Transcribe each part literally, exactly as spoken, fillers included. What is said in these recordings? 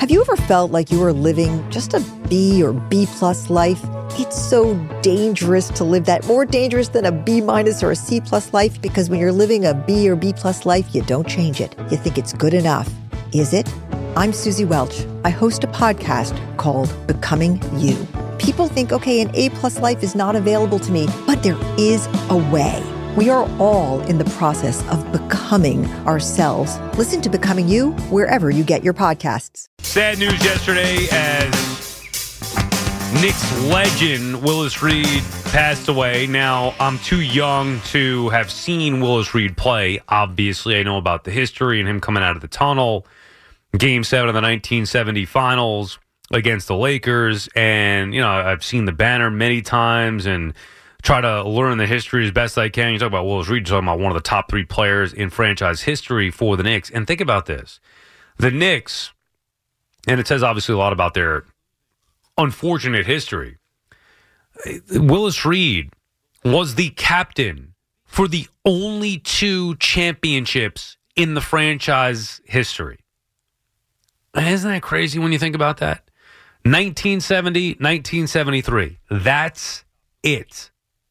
Have you ever felt like you were living just a B or B plus life? It's so dangerous to live that, more dangerous than a B minus or a C plus life, because when you're living a B or B plus life, you don't change it. You think it's good enough. Is it? I'm Susie Welch. I host a podcast called Becoming You. People think, okay, an A plus life is not available to me, but there is a way. We are all in the process of becoming ourselves. Listen to Becoming You wherever you get your podcasts. Sad news yesterday as Knicks legend Willis Reed passed away. Now, I'm too young to have seen Willis Reed play. Obviously, I know about the history and him coming out of the tunnel. Game seven of the nineteen seventy finals against the Lakers. And, you know, I've seen the banner many times and try to learn the history as best I can. You talk about Willis Reed, you're talking about one of the top three players in franchise history for the Knicks. And think about this. The Knicks, and it says obviously a lot about their unfortunate history. Willis Reed was the captain for the only two championships in the franchise history. Isn't that crazy when you think about that? nineteen seventy, nineteen seventy-three. That's it.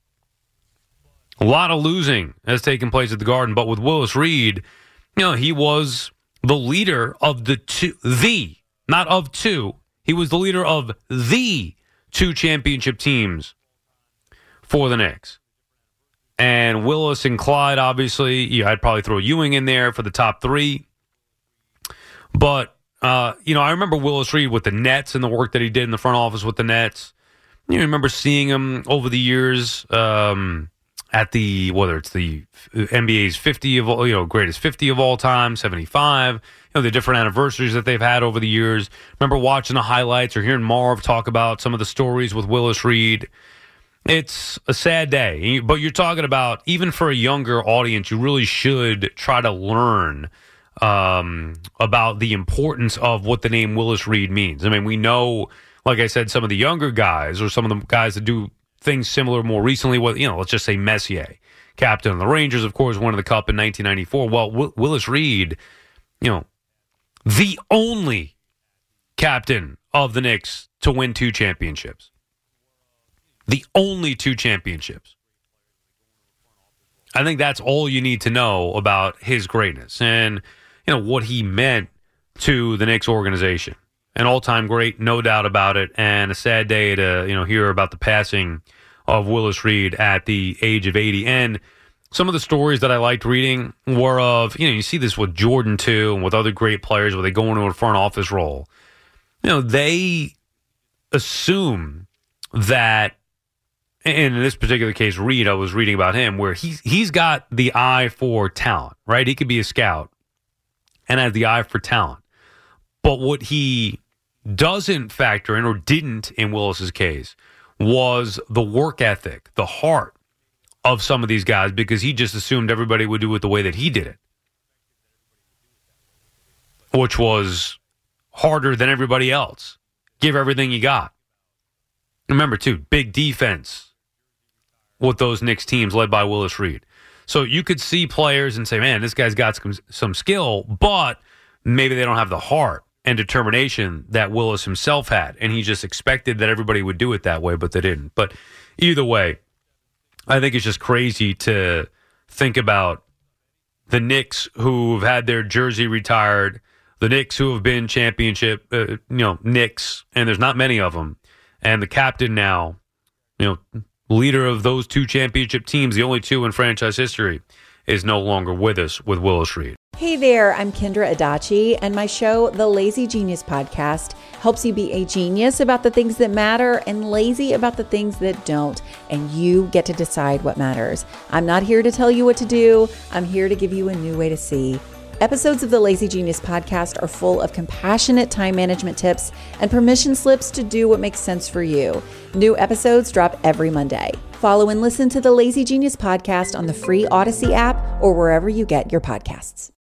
A lot of losing has taken place at the Garden, but with Willis Reed, you know, he was the leader of the two, the, not of two, he was the leader of the two championship teams for the Knicks. And Willis and Clyde, obviously, yeah, I'd probably throw Ewing in there for the top three. But, uh, you know, I remember Willis Reed with the Nets and the work that he did in the front office with the Nets. You know, I remember seeing him over the years, um, at the, whether it's the N B A's fifty of all, you know, greatest fifty of all time, seventy-five, you know, the different anniversaries that they've had over the years. Remember watching the highlights or hearing Marv talk about some of the stories with Willis Reed. It's a sad day, but you're talking about, even for a younger audience, you really should try to learn um, about the importance of what the name Willis Reed means. I mean, we know, like I said, some of the younger guys or some of the guys that do things similar more recently, well, you know, let's just say Messier, captain of the Rangers, of course, won the Cup in nineteen ninety-four. Well, w- Willis Reed, you know, the only captain of the Knicks to win two championships. The only two championships. I think that's all you need to know about his greatness and, you know, what he meant to the Knicks organization. An all-time great, no doubt about it, and a sad day to, you know, hear about the passing of Willis Reed at the age of eighty. And some of the stories that I liked reading were of, you know, you see this with Jordan too, and with other great players where they go into a front office role. You know, they assume that, and in this particular case, Reed, I was reading about him, where he's he's got the eye for talent, right? He could be a scout and has the eye for talent. But what he doesn't factor in, or didn't in Willis's case, was the work ethic, the heart of some of these guys, because he just assumed everybody would do it the way that he did it, which was harder than everybody else. Give everything you got. Remember, too, big defense with those Knicks teams led by Willis Reed. So you could see players and say, man, this guy's got some, some skill, but maybe they don't have the heart and determination that Willis himself had, and he just expected that everybody would do it that way, but they didn't. But either way, I think it's just crazy to think about the Knicks who've had their jersey retired, the Knicks who have been championship, uh, you know, Knicks, and there's not many of them, and the captain now, you know, leader of those two championship teams, the only two in franchise history, is no longer with us with Willis Reed. Hey there, I'm Kendra Adachi, and my show, The Lazy Genius Podcast, helps you be a genius about the things that matter and lazy about the things that don't, and you get to decide what matters. I'm not here to tell you what to do. I'm here to give you a new way to see. Episodes of the Lazy Genius Podcast are full of compassionate time management tips and permission slips to do what makes sense for you. New episodes drop every Monday. Follow and listen to the Lazy Genius Podcast on the free Odyssey app or wherever you get your podcasts.